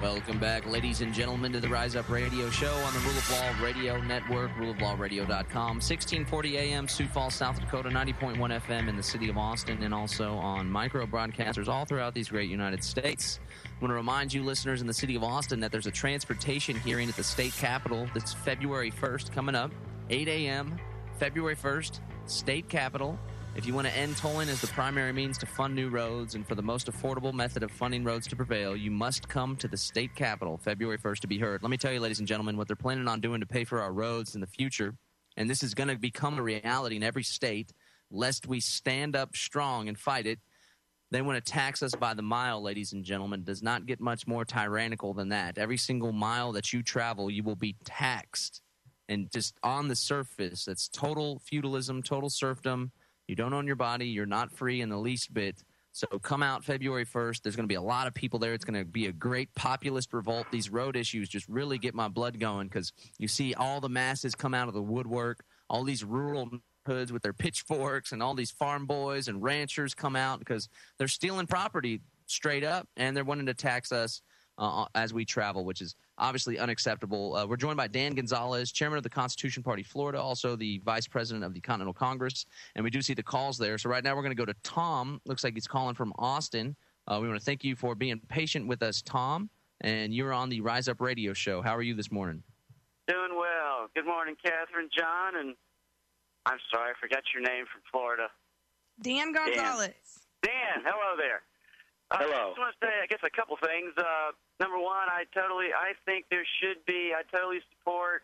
Welcome back, ladies and gentlemen, to the Rise Up Radio Show on the Rule of Law Radio Network, ruleoflawradio.com, 1640 AM, Sioux Falls, South Dakota, 90.1 FM in the city of Austin, and also on micro broadcasters all throughout these great United States. I want to remind you, listeners in the city of Austin, that there's a transportation hearing at the state capitol that's February 1st coming up, 8 a.m., February 1st, state capitol. If you want to end tolling as the primary means to fund new roads and for the most affordable method of funding roads to prevail, you must come to the state capitol February 1st to be heard. Let me tell you, ladies and gentlemen, what they're planning on doing to pay for our roads in the future, and this is going to become a reality in every state, lest we stand up strong and fight it. They want to tax us by the mile, ladies and gentlemen. It does not get much more tyrannical than that. Every single mile that you travel, you will be taxed. And just on the surface, that's total feudalism, total serfdom. You don't own your body. You're not free in the least bit. So come out February 1st. There's going to be a lot of people there. It's going to be a great populist revolt. These road issues just really get my blood going because you see all the masses come out of the woodwork, all these rural hoods with their pitchforks, and all these farm boys and ranchers come out because they're stealing property straight up, and they're wanting to tax us as we travel, which is obviously unacceptable. We're joined by Dan Gonzalez, chairman of the Constitution Party Florida, also the vice president of the Continental Congress, and we do see the calls there. So right now we're going to go to Tom. Looks like he's calling from Austin. We want to thank you for being patient with us, Tom, and you're on the Rise Up Radio Show. How are you this morning? Doing well. Good morning, Catherine, John, and I'm sorry, I forgot your name from Florida. Dan Gonzalez. Dan, hello there. Hello. I just want to say, I guess, a couple things. Number one, I think there should be, I totally support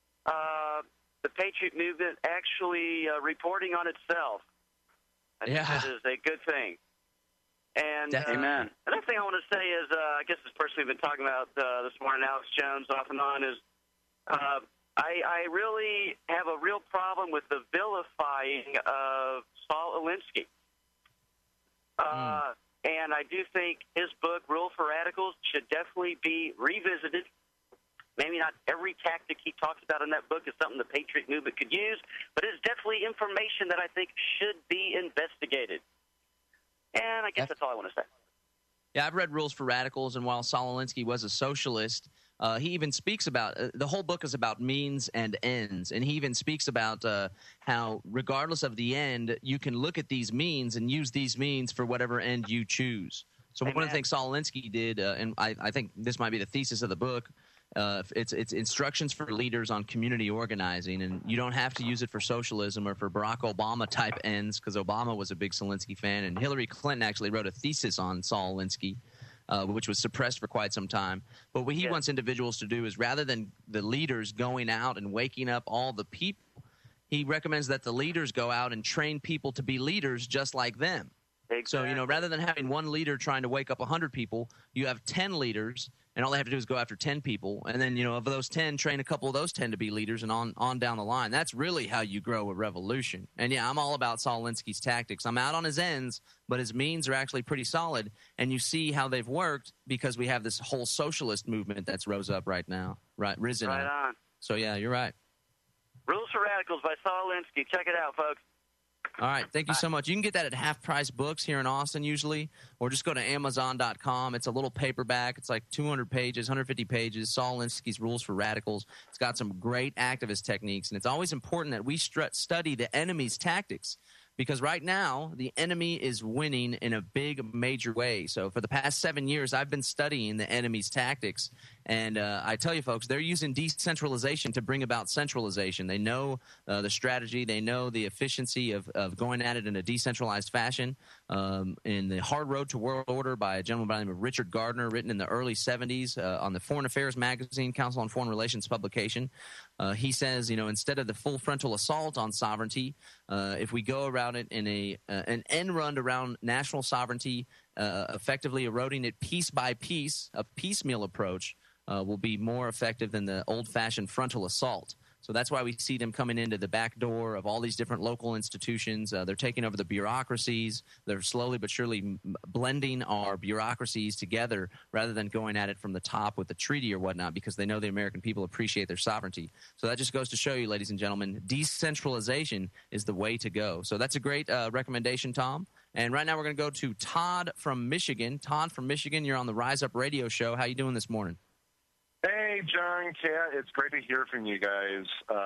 the Patriot movement actually reporting on itself. I think that is a good thing. And Amen. Another thing I want to say is, I guess this person we've been talking about this morning, Alex Jones, off and on, is I really have a real problem with the vilifying of Saul Alinsky. And I do think his book, Rule for Radicals, should definitely be revisited. Maybe not every tactic he talks about in that book is something the Patriot movement could use, but it's definitely information that I think should be investigated. And I guess that's all I want to say. Yeah, I've read Rules for Radicals, and while Saul Alinsky was a socialist, he even speaks about the whole book is about means and ends, and he even speaks about how regardless of the end, you can look at these means and use these means for whatever end you choose. So One of the things Saul Alinsky did, and I think this might be the thesis of the book, it's instructions for leaders on community organizing, and you don't have to use it for socialism or for Barack Obama type ends, because Obama was a big Alinsky fan, and Hillary Clinton actually wrote a thesis on Saul Alinsky, which was suppressed for quite some time. But what he wants individuals to do is, rather than the leaders going out and waking up all the people, he recommends that the leaders go out and train people to be leaders just like them. Exactly. So, rather than having one leader trying to wake up 100 people, you have 10 leaders, and all they have to do is go after 10 people. And then, of those 10, train a couple of those 10 to be leaders, and on down the line. That's really how you grow a revolution. And, yeah, I'm all about Saul Alinsky's tactics. I'm out on his ends, but his means are actually pretty solid. And you see how they've worked because we have this whole socialist movement that's risen up right now. Risen right up. On. So, yeah, you're right. Rules for Radicals by Saul Alinsky. Check it out, folks. All right. Thank you so much. You can get that at Half Price Books here in Austin usually, or just go to Amazon.com. It's a little paperback. It's like 200 pages, 150 pages, Saul Alinsky's Rules for Radicals. It's got some great activist techniques, and it's always important that we study the enemy's tactics, because right now the enemy is winning in a big, major way. So for the past 7 years, I've been studying the enemy's tactics, and I tell you, folks, they're using decentralization to bring about centralization. They know the strategy. They know the efficiency of going at it in a decentralized fashion. In The Hard Road to World Order by a gentleman by the name of Richard Gardner, written in the early 70s on the Foreign Affairs magazine, Council on Foreign Relations publication, he says, instead of the full frontal assault on sovereignty, if we go around it in an end run around national sovereignty, effectively eroding it piece by piece, a piecemeal approach will be more effective than the old-fashioned frontal assault. So that's why we see them coming into the back door of all these different local institutions. They're taking over the bureaucracies. They're slowly but surely blending our bureaucracies together rather than going at it from the top with the treaty or whatnot, because they know the American people appreciate their sovereignty. So that just goes to show you, ladies and gentlemen, decentralization is the way to go. So that's a great recommendation, Tom. And right now we're going to go to Todd from Michigan. Todd from Michigan, you're on the Rise Up Radio Show. How you doing this morning? Hey, John, Kat, it's great to hear from you guys.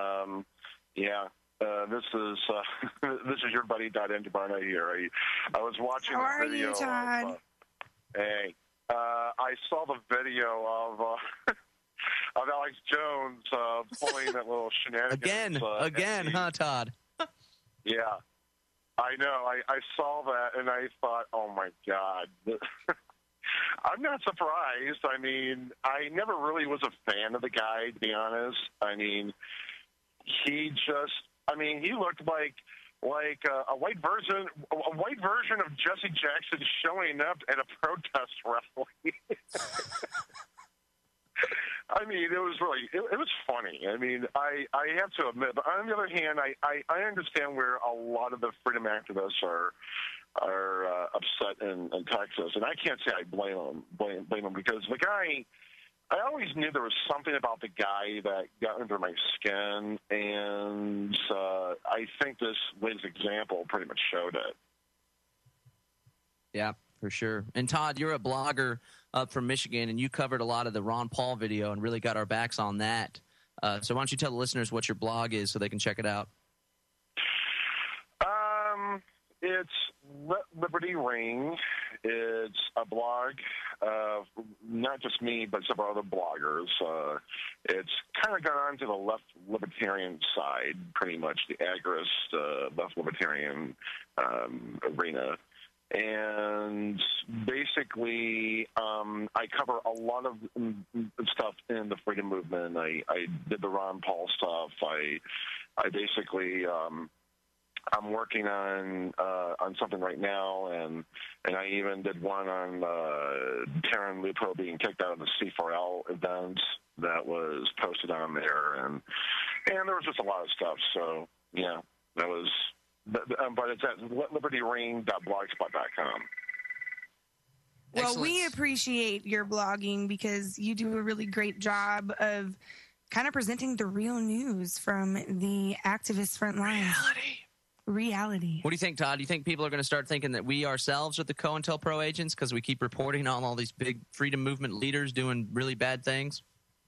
This is your buddy Todd Entabana here. I was watching How the video. How are you, Todd? I saw the video of of Alex Jones pulling that little shenanigans. Again, huh, Todd? Yeah, I know. I saw that and I thought, oh my God. I'm not surprised. I mean, I never really was a fan of the guy, to be honest. I mean, he looked like a white version of Jesse Jackson showing up at a protest rally. I mean, it was funny. I mean, I have to admit, but on the other hand, I understand where a lot of the freedom activists are upset in Texas, and I can't say I blame them because the guy. I always knew there was something about the guy that got under my skin, and I think this latest example pretty much showed it. Yeah, for sure. And Todd, you're a blogger up from Michigan, and you covered a lot of the Ron Paul video and really got our backs on that. So why don't you tell the listeners what your blog is so they can check it out? It's Liberty Ring. It's a blog of not just me, but several other bloggers. It's kind of gone on to the left libertarian side, pretty much the agorist left libertarian arena. And basically, I cover a lot of stuff in the freedom movement. I did the Ron Paul stuff. I basically... I'm working on something right now, and I even did one on Taryn Lupo being kicked out of the C4L event that was posted on there, and there was just a lot of stuff. So yeah, that was. But it's at libertyring.blogspot.com. Well, Excellent. we appreciate your blogging because you do a really great job of kind of presenting the real news from the activist front lines. Reality. What do you think, Todd? Do you think people are going to start thinking that we ourselves are the COINTELPRO agents because we keep reporting on all these big freedom movement leaders doing really bad things?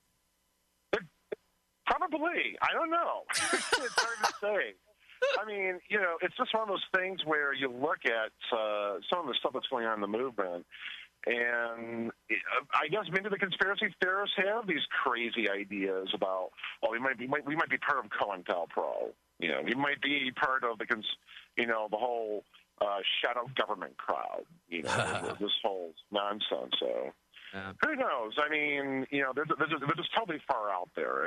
Probably. I don't know. It's hard to say. I mean, it's just one of those things where you look at some of the stuff that's going on in the movement, and I guess maybe the conspiracy theorists have these crazy ideas about, we might be part of COINTELPRO. We might be part of the whole shadow government crowd. This whole nonsense. So who knows? I mean, they're just totally far out there.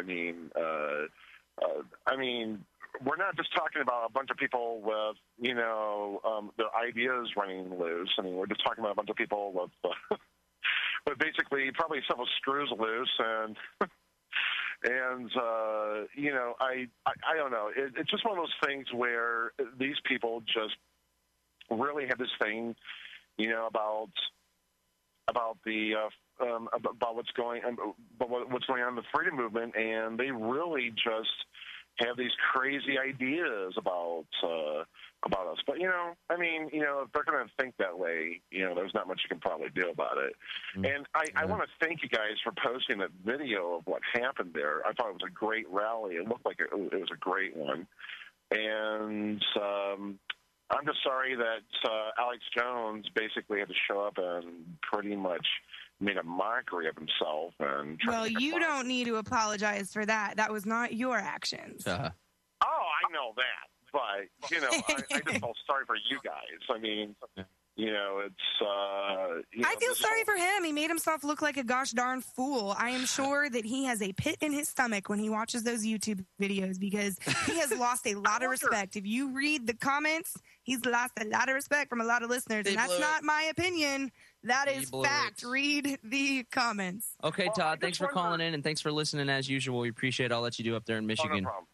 I mean, we're not just talking about a bunch of people with their ideas running loose. I mean, we're just talking about a bunch of people with basically probably several screws loose and. And, I don't know. It's just one of those things where these people just really have this thing, about what's going on in the freedom movement, and they really just have these crazy ideas about us. But, if they're going to think that way, there's not much you can probably do about it. Mm-hmm. And I want to thank you guys for posting that video of what happened there. I thought it was a great rally. It looked like it was a great one. And I'm just sorry that Alex Jones basically had to show up and pretty much made a mockery of himself. Well, you don't need to apologize for that. That was not your actions. Oh, I know that. But, I just felt sorry for you guys. I mean, it's... I feel sorry for him. He made himself look like a gosh darn fool. I am sure that he has a pit in his stomach when he watches those YouTube videos because he has lost a lot of respect. If you read the comments, he's lost a lot of respect from a lot of listeners. And that's not my opinion. That is fact. Read the comments. Okay, Todd, thanks for calling in and thanks for listening as usual. We appreciate all that you do up there in Michigan. Oh, no problem.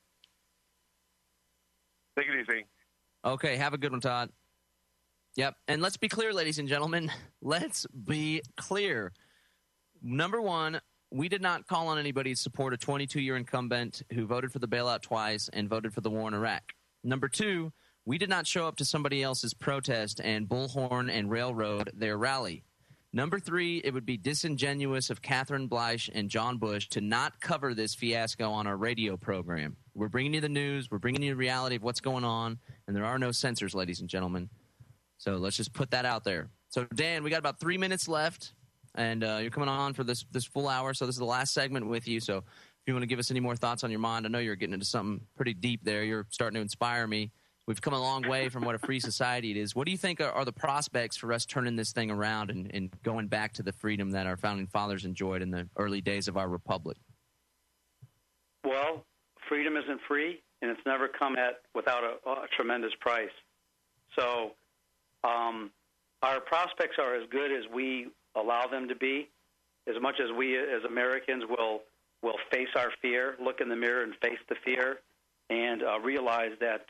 Take it easy. Okay, have a good one, Todd. Yep, and let's be clear, ladies and gentlemen. Let's be clear. Number one, we did not call on anybody to support a 22-year incumbent who voted for the bailout twice and voted for the war in Iraq. Number two, We did not show up to somebody else's protest and bullhorn and railroad their rally. Number 3, it would be disingenuous of Catherine Bleich and John Bush to not cover this fiasco on our radio program. We're bringing you the news. We're bringing you the reality of what's going on, and there are no censors, ladies and gentlemen. So let's just put that out there. So, Dan, we got about 3 minutes left, and you're coming on for this full hour, so this is the last segment with you. So if you want to give us any more thoughts on your mind, I know you're getting into something pretty deep there. You're starting to inspire me. We've come a long way from what a free society it is. What do you think are the prospects for us turning this thing around and going back to the freedom that our founding fathers enjoyed in the early days of our republic? Well, freedom isn't free, and it's never come without a tremendous price. So our prospects are as good as we allow them to be, as much as we as Americans will face our fear, look in the mirror and face the fear, and realize that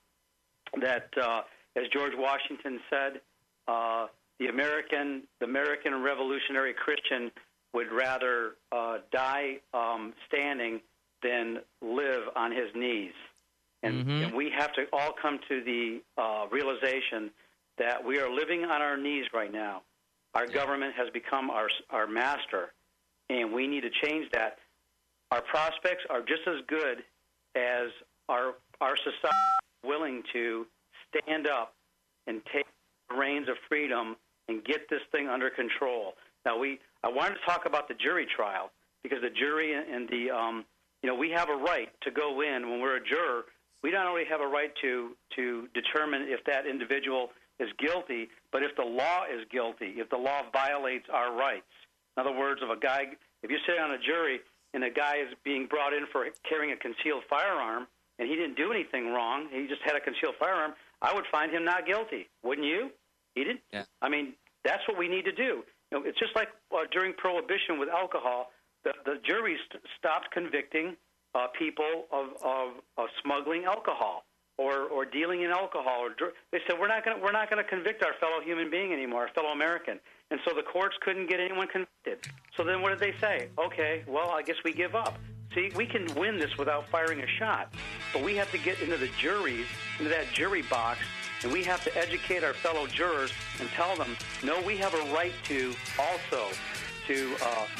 as George Washington said, the American revolutionary Christian would rather die standing than live on his knees. And we have to all come to the realization that we are living on our knees right now. Our government has become our master, and we need to change that. Our prospects are just as good as our society willing to stand up and take the reins of freedom and get this thing under control. Now, I wanted to talk about the jury trial, because the jury and we have a right to go in when we're a juror. We not only have a right to determine if that individual is guilty, but if the law is guilty, if the law violates our rights. In other words, if you sit on a jury and a guy is being brought in for carrying a concealed firearm, and he didn't do anything wrong, he just had a concealed firearm, I would find him not guilty. Wouldn't you? He didn't. Yeah. I mean, that's what we need to do. It's just like during Prohibition with alcohol, the jury stopped convicting people of smuggling alcohol or dealing in alcohol. They said we're not going to convict our fellow human being anymore, our fellow American. And so the courts couldn't get anyone convicted. So then what did they say? Okay, well, I guess we give up. See, we can win this without firing a shot, but we have to get into that jury box, and we have to educate our fellow jurors and tell them, no, we have a right to also to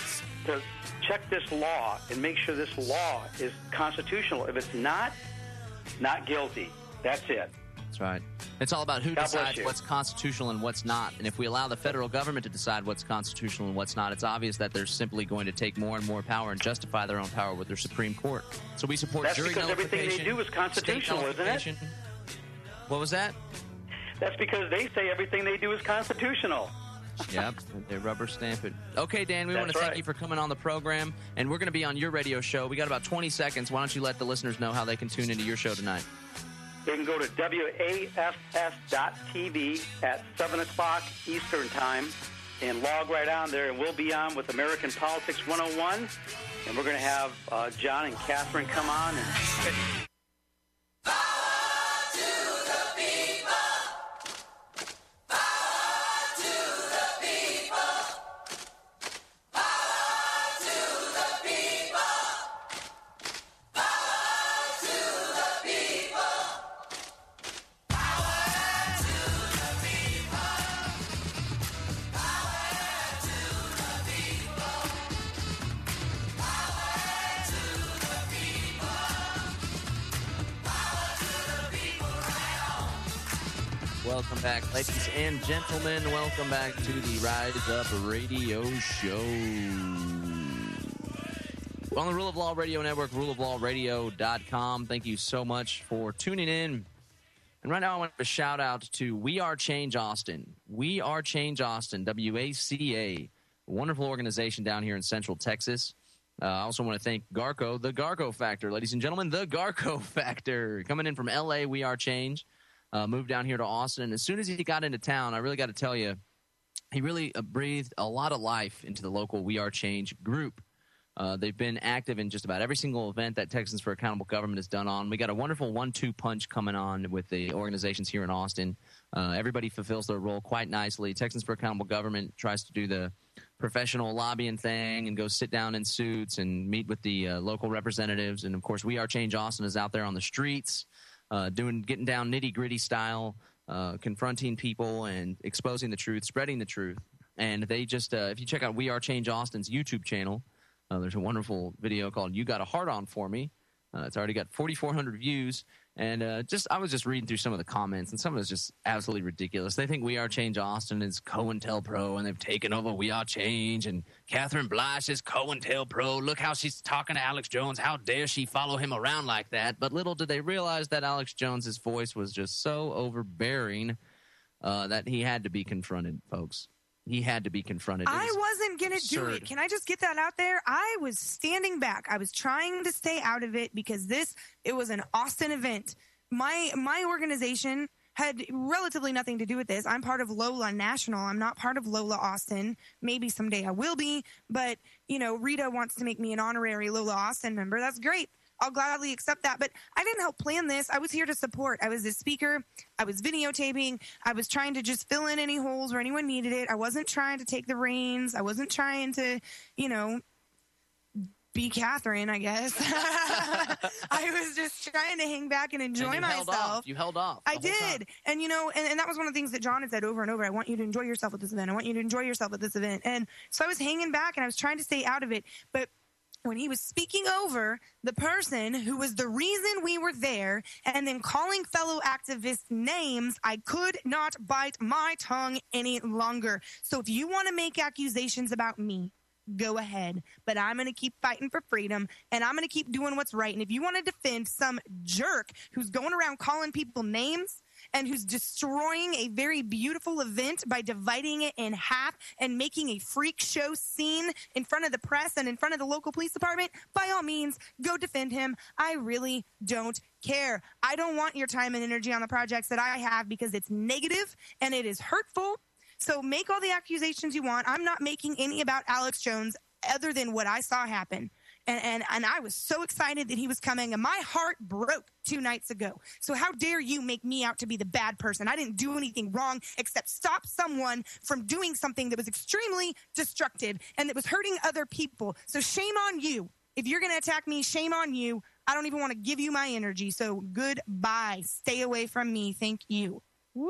check this law and make sure this law is constitutional. If it's not guilty. That's it. That's right. It's all about who decides what's constitutional and what's not. And if we allow the federal government to decide what's constitutional and what's not, it's obvious that they're simply going to take more and more power and justify their own power with their Supreme Court. So we support jury nullification. That's because everything they do is constitutional, isn't it? What was that? That's because they say everything they do is constitutional. Yep, they rubber stamp it. Okay, Dan, we want to thank you for coming on the program, and we're going to be on your radio show. We got about 20 seconds. Why don't you let the listeners know how they can tune into your show tonight? They can go to WAFS.TV at 7 o'clock Eastern Time and log right on there, and we'll be on with American Politics 101, and we're going to have John and Catherine come on. Welcome back, ladies and gentlemen. Welcome back to the Rise Up Radio Show. We're on the Rule of Law Radio Network, ruleoflawradio.com. Thank you so much for tuning in. And right now I want to shout out to We Are Change Austin. We Are Change Austin, WACA, a wonderful organization down here in Central Texas. I also want to thank Garco, the Garco Factor. Ladies and gentlemen, the Garco Factor. Coming in from L.A., We Are Change. Moved down here to Austin, and as soon as he got into town, I really got to tell you, he really breathed a lot of life into the local We Are Change group. They've been active in just about every single event that Texans for Accountable Government has done on. We got a wonderful 1-2 punch coming on with the organizations here in Austin. Everybody fulfills their role quite nicely. Texans for Accountable Government tries to do the professional lobbying thing and go sit down in suits and meet with the local representatives. And, of course, We Are Change Austin is out there on the streets. getting down nitty-gritty style, confronting people and exposing the truth, spreading the truth. And they just, if you check out We Are Change Austin's YouTube channel, there's a wonderful video called You Got a Heart On For Me. It's already got 4,400 views. And I was just reading through some of the comments, and some of it's just absolutely ridiculous. They think We Are Change Austin is COINTELPRO, and they've taken over We Are Change, and Catherine Blash is COINTELPRO. Look how she's talking to Alex Jones. How dare she follow him around like that? But little did they realize that Alex Jones's voice was just so overbearing that he had to be confronted, folks. He had to be confronted. I wasn't going to do it. Can I just get that out there? I was standing back. I was trying to stay out of it because it was an Austin event. My organization had relatively nothing to do with this. I'm part of Lola National. I'm not part of Lola Austin. Maybe someday I will be. But, Rita wants to make me an honorary Lola Austin member. That's great. I'll gladly accept that. But I didn't help plan this. I was here to support. I was the speaker. I was videotaping. I was trying to just fill in any holes where anyone needed it. I wasn't trying to take the reins. I wasn't trying to, be Catherine, I guess. I was just trying to hang back and enjoy myself. You held off. I did. And, and that was one of the things that John had said over and over. I want you to enjoy yourself at this event. I want you to enjoy yourself at this event. And so I was hanging back and I was trying to stay out of it. But when he was speaking over the person who was the reason we were there and then calling fellow activists names, I could not bite my tongue any longer. So if you want to make accusations about me, go ahead. But I'm going to keep fighting for freedom, and I'm going to keep doing what's right. And if you want to defend some jerk who's going around calling people names and who's destroying a very beautiful event by dividing it in half and making a freak show scene in front of the press and in front of the local police department, by all means, go defend him. I really don't care. I don't want your time and energy on the projects that I have because it's negative and it is hurtful. So make all the accusations you want. I'm not making any about Alex Jones other than what I saw happen. And I was so excited that he was coming, and my heart broke 2 nights ago. So how dare you make me out to be the bad person? I didn't do anything wrong except stop someone from doing something that was extremely destructive and that was hurting other people. So shame on you. If you're going to attack me, shame on you. I don't even want to give you my energy. So goodbye. Stay away from me. Thank you. Woo!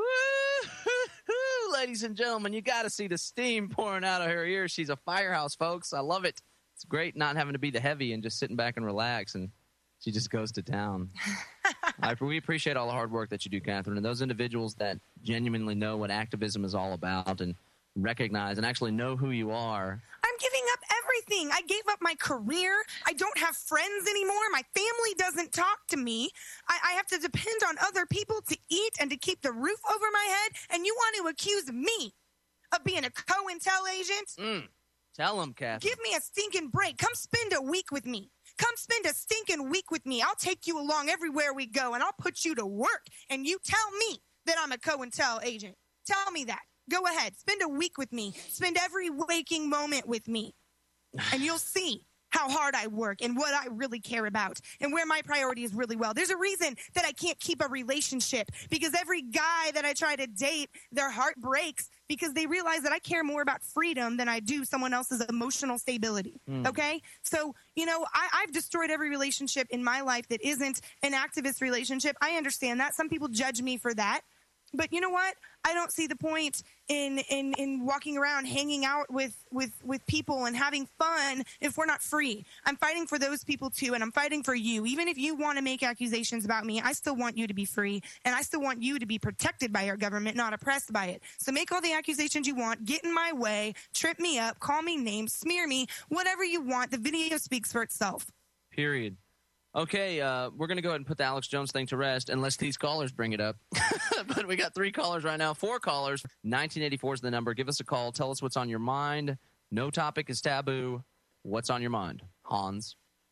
Ladies and gentlemen, you got to see the steam pouring out of her ears. She's a firehouse, folks. I love it. It's great not having to be the heavy and just sitting back and relax, and she just goes to town. We appreciate all the hard work that you do, Catherine, and those individuals that genuinely know what activism is all about and recognize and actually know who you are. I'm giving up everything. I gave up my career. I don't have friends anymore. My family doesn't talk to me. I have to depend on other people to eat and to keep the roof over my head, and you want to accuse me of being a COINTEL agent? Tell him, Catherine. Give me a stinking break. Come spend a week with me. Come spend a stinking week with me. I'll take you along everywhere we go, and I'll put you to work, and you tell me that I'm a COINTEL agent. Tell me that. Go ahead. Spend a week with me. Spend every waking moment with me, and you'll see how hard I work and what I really care about and where my priority is really well. There's a reason that I can't keep a relationship because every guy that I try to date, their heart breaks because they realize that I care more about freedom than I do someone else's emotional stability. Okay? So, I've destroyed every relationship in my life that isn't an activist relationship. I understand that. Some people judge me for that. But you know what? I don't see the point in walking around hanging out with people and having fun if we're not free. I'm fighting for those people too, and I'm fighting for you. Even if you want to make accusations about me, I still want you to be free, and I still want you to be protected by our government, not oppressed by it. So make all the accusations you want, get in my way, trip me up, call me names, smear me, whatever you want. The video speaks for itself. Period. Okay, we're going to go ahead and put the Alex Jones thing to rest, unless these callers bring it up. But we got 3 callers right now, 4 callers. 1984 is the number. Give us a call. Tell us what's on your mind. No topic is taboo. What's on your mind? Hans?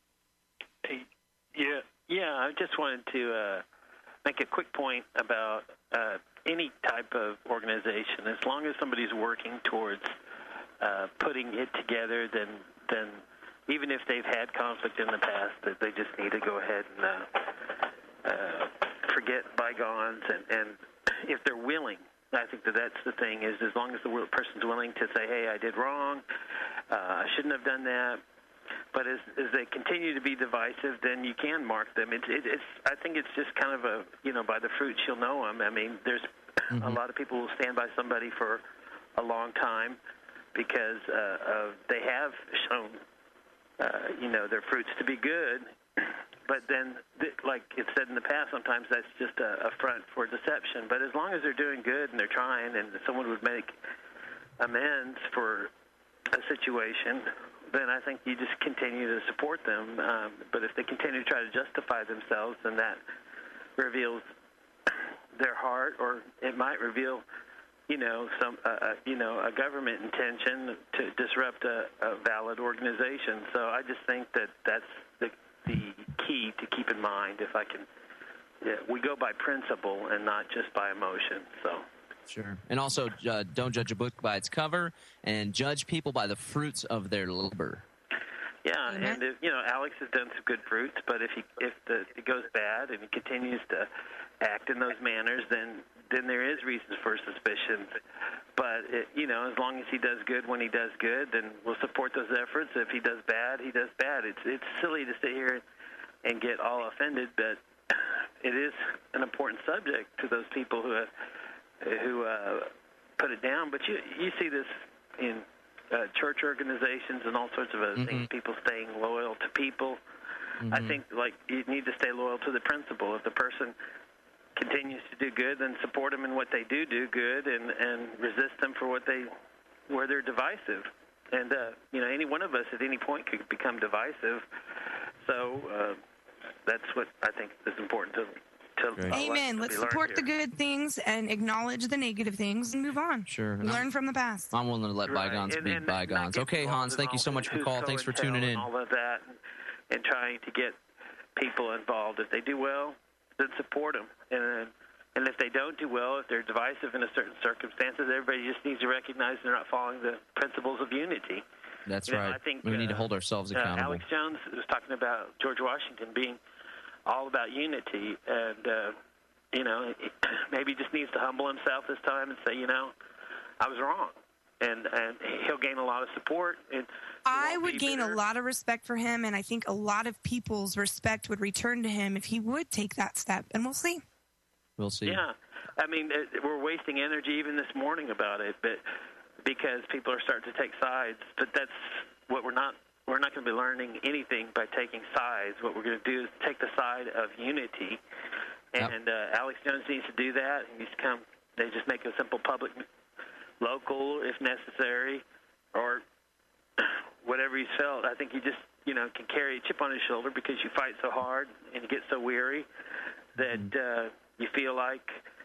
Yeah. I just wanted to make a quick point about any type of organization. As long as somebody's working towards putting it together, then even if they've had conflict in the past, that they just need to go ahead and forget bygones. And if they're willing, I think that's the thing, is as long as the person's willing to say, hey, I did wrong, I shouldn't have done that, But as they continue to be divisive, then you can mark them. It's I think it's just kind of a, by the fruits you'll know them. I mean, there's a lot of people who stand by somebody for a long time because they have shown, their fruits to be good. But then, like it said in the past, sometimes that's just a front for deception. But as long as they're doing good and they're trying, and someone would make amends for a situation, then I think you just continue to support them. But if they continue to try to justify themselves, then that reveals their heart, or it might reveal, a government intention to disrupt a valid organization. So I just think that that's the key to keep in mind. If I can, we go by principle and not just by emotion. So. Sure. And also, don't judge a book by its cover, and judge people by the fruits of their labor. Yeah, and if, Alex has done some good fruits, but if it goes bad and he continues to act in those manners, then there is reasons for suspicion. But as long as he does good when he does good, then we'll support those efforts. If he does bad, he does bad. It's silly to sit here and get all offended, but it is an important subject to those people who put it down. But you see this in church organizations and all sorts of other things, people staying loyal to people. I think, you need to stay loyal to the principle. If the person continues to do good, then support them in what they do good, and resist them for where they're divisive. And, any one of us at any point could become divisive. So that's what I think is important to Amen. Let's support the good things and acknowledge the negative things and move on. Sure. Learn from the past. I'm willing to let bygones be bygones. Okay, Hans, thank you so much for the call. Thanks for tuning in. All of that, and trying to get people involved. If they do well, then support them. And if they don't do well, if they're divisive in a certain circumstances, everybody just needs to recognize they're not following the principles of unity. That's right. I think we need to hold ourselves accountable. Alex Jones was talking about George Washington being all about unity, and maybe he just needs to humble himself this time and say, I was wrong, and he'll gain a lot of support. And I would gain a lot of respect for him, and I think a lot of people's respect would return to him if he would take that step, and we'll see. We'll see. Yeah, I mean, we're wasting energy even this morning about it, but because people are starting to take sides. But that's what we're not going to be learning anything by taking sides. What we're going to do is take the side of unity. And Alex Jones needs to do that. They just make a simple public, local, if necessary, or whatever he's felt. I think he just, can carry a chip on his shoulder because you fight so hard and you get so weary that you feel like,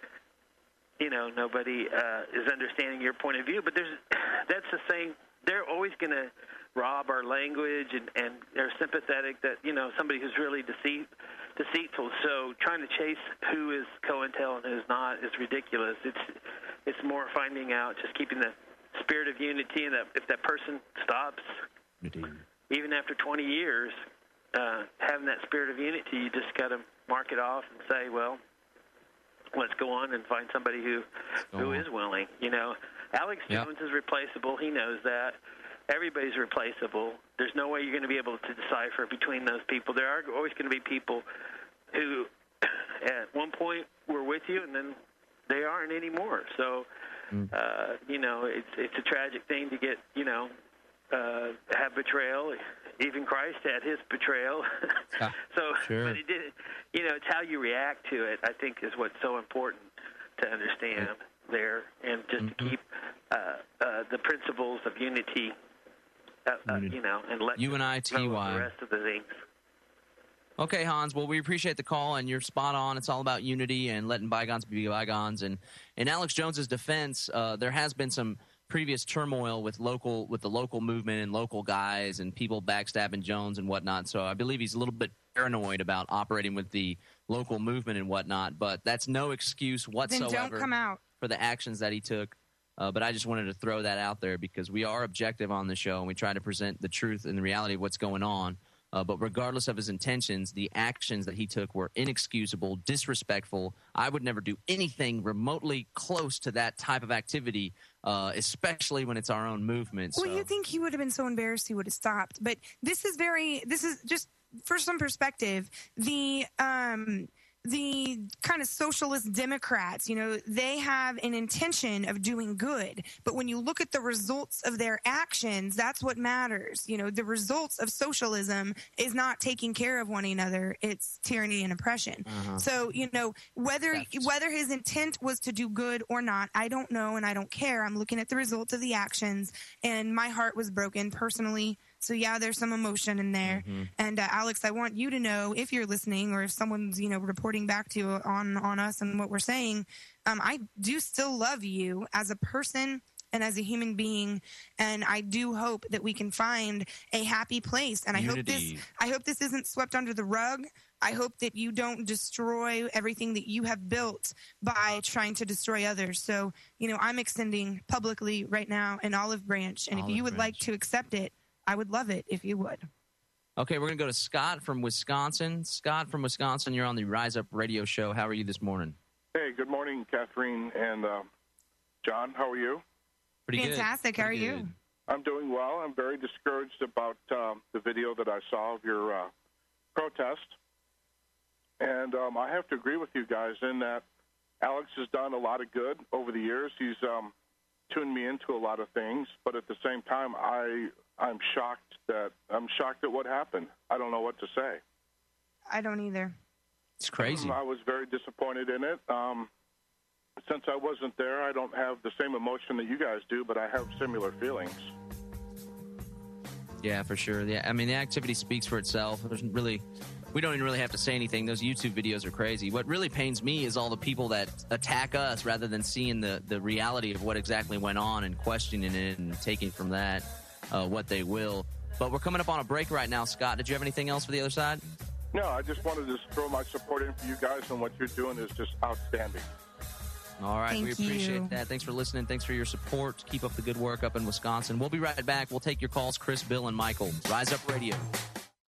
nobody is understanding your point of view. But that's the thing. They're always going to rob our language, and they're sympathetic that, somebody who's really deceitful. So trying to chase who is COINTEL and who's not is ridiculous. It's more finding out, just keeping the spirit of unity, and that if that person stops, even after 20 years, having that spirit of unity, you just got to mark it off and say, well, let's go on and find somebody who is willing. Alex Jones is replaceable. He knows that. Everybody's replaceable. There's no way you're going to be able to decipher between those people. There are always going to be people who at one point were with you, and then they aren't anymore. So, it's a tragic thing to get, have betrayal. Even Christ had his betrayal. So, sure. But it did, it's how you react to it, I think, is what's so important to understand there, and just to keep the principles of unity, and let UNITY. the rest of the things. Okay, Hans. Well, we appreciate the call, and you're spot on. It's all about unity and letting bygones be bygones. And in Alex Jones's defense, there has been some previous turmoil with the local movement and local guys and people backstabbing Jones and whatnot. So I believe he's a little bit paranoid about operating with the local movement and whatnot. But that's no excuse whatsoever Then don't come out for the actions that he took. But I just wanted to throw that out there because we are objective on the show and we try to present the truth and the reality of what's going on. But regardless of his intentions, the actions that he took were inexcusable, disrespectful. I would never do anything remotely close to that type of activity, especially when it's our own movement. Well, you think he would have been so embarrassed he would have stopped. But this is just for some perspective, the kind of socialist Democrats, they have an intention of doing good. But when you look at the results of their actions, that's what matters. The results of socialism is not taking care of one another. It's tyranny and oppression. Uh-huh. So, whether his intent was to do good or not, I don't know and I don't care. I'm looking at the results of the actions, and my heart was broken personally. So, yeah, there's some emotion in there. Mm-hmm. And, Alex, I want you to know, if you're listening or if someone's, reporting back to you on us and what we're saying, I do still love you as a person and as a human being. And I do hope that we can find a happy place. And I hope this isn't swept under the rug. I hope that you don't destroy everything that you have built by trying to destroy others. So, I'm extending publicly right now an olive branch. And if you would like to accept it, I would love it if you would. Okay, we're going to go to Scott from Wisconsin. Scott from Wisconsin, you're on the Rise Up Radio Show. How are you this morning? Hey, good morning, Catherine and John. How are you? Pretty Fantastic. Good. How are you? I'm doing well. I'm very discouraged about the video that I saw of your protest. And I have to agree with you guys in that Alex has done a lot of good over the years. He's tuned me into a lot of things, but at the same time, I'm shocked at what happened. I don't know what to say. I don't either. It's crazy. I was very disappointed in it. Since I wasn't there, I don't have the same emotion that you guys do, but I have similar feelings. Yeah, for sure. Yeah, I mean, the activity speaks for itself. We don't even really have to say anything. Those YouTube videos are crazy. What really pains me is all the people that attack us rather than seeing the reality of what exactly went on and questioning it and taking from that what they will. But we're coming up on a break right now. Scott, did you have anything else for the other side? No, I just wanted to throw my support in for you guys, and what you're doing is just outstanding. All right, we appreciate that. Thanks for listening. Thanks for your support. Keep up the good work up in Wisconsin. We'll be right back. We'll take your calls, Chris, Bill, and Michael. Rise Up Radio.